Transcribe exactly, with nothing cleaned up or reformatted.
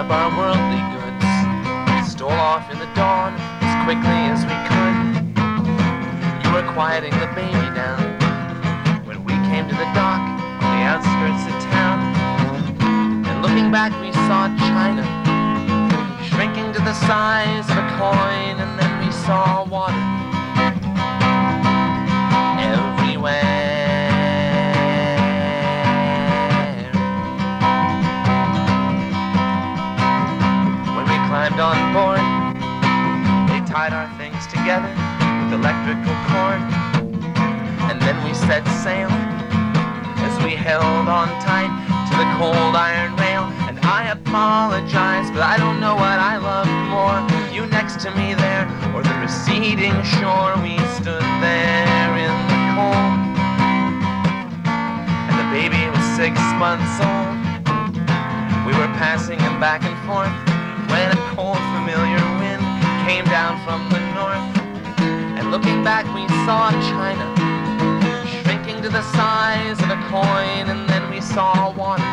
up our worldly goods, stole off in the dawn as quickly as we could. You were quieting the baby down when we came to the dock on the outskirts of town. And looking back we saw China shrinking to the size of a coin, and then we saw water everywhere. Climbed on board, they tied our things together with electrical cord, and then we set sail as we held on tight to the cold iron rail. And I apologize, but I don't know what I loved more, you next to me there or the receding shore. We stood there in the cold, and the baby was six months old. We were passing him back and forth when a cold, familiar wind came down from the north. And looking back we saw China shrinking to the size of a coin, and then we saw water